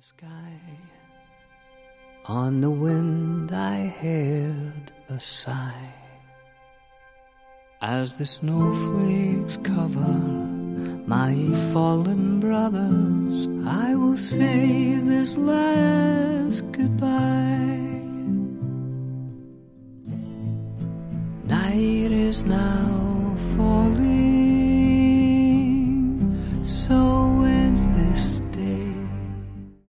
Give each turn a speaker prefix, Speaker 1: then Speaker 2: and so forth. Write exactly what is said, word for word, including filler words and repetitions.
Speaker 1: Sky. On the wind I heard a sigh as the snowflakes cover my fallen brothers. I will say this last goodbye. Night is now falling.